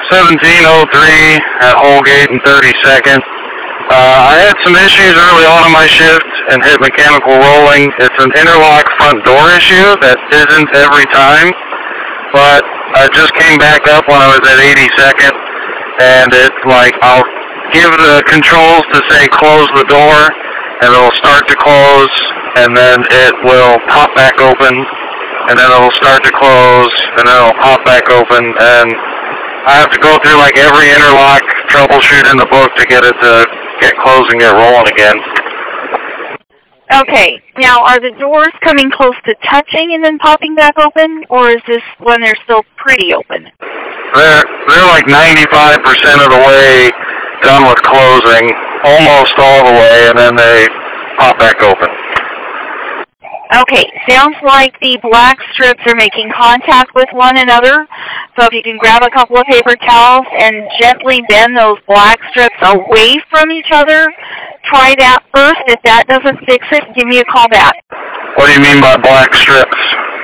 1703 at Holgate and 32nd. I had some issues early on in my shift and hit mechanical rolling. It's an interlock front door issue that isn't every time, but I just came back up when I was at 82nd, and it's like I'll give the controls to say close the door, and it'll start to close, and then it will pop back open, and then it'll start to close, and then it'll pop back open, and I have to go through like every interlock troubleshoot in the book to get it to get closing, get rolling again. Okay, now are the doors coming close to touching and then popping back open, or is this when they're still pretty open? They're like 95% of the way done with closing, almost all the way, and then they pop back open. Okay, sounds like the black strips are making contact with one another. So if you can grab a couple of paper towels and gently bend those black strips away from each other, try that first. If that doesn't fix it, give me a call back. What do you mean by black strips?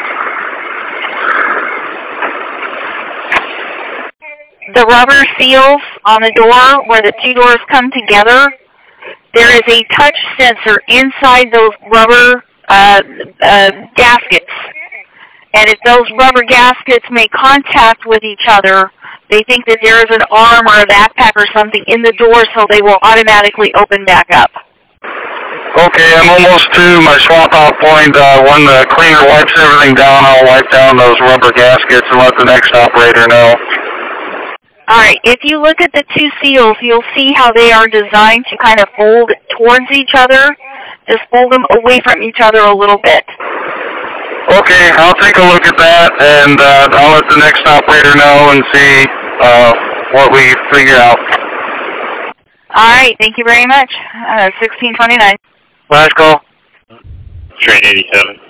The rubber seals on the door where the two doors come together, there is a touch sensor inside those rubber gaskets. And if those rubber gaskets make contact with each other, they think that there is an arm or a backpack or something in the door, so they will automatically open back up. Okay, I'm almost to my swap-out point. When the cleaner wipes everything down, I'll wipe down those rubber gaskets and let the next operator know. All right, if you look at the two seals, you'll see how they are designed to kind of fold towards each other. Just fold them away from each other a little bit. Okay, I'll take a look at that, and I'll let the next operator know and see what we figure out. All right, thank you very much. 1629. Last call. Train 87.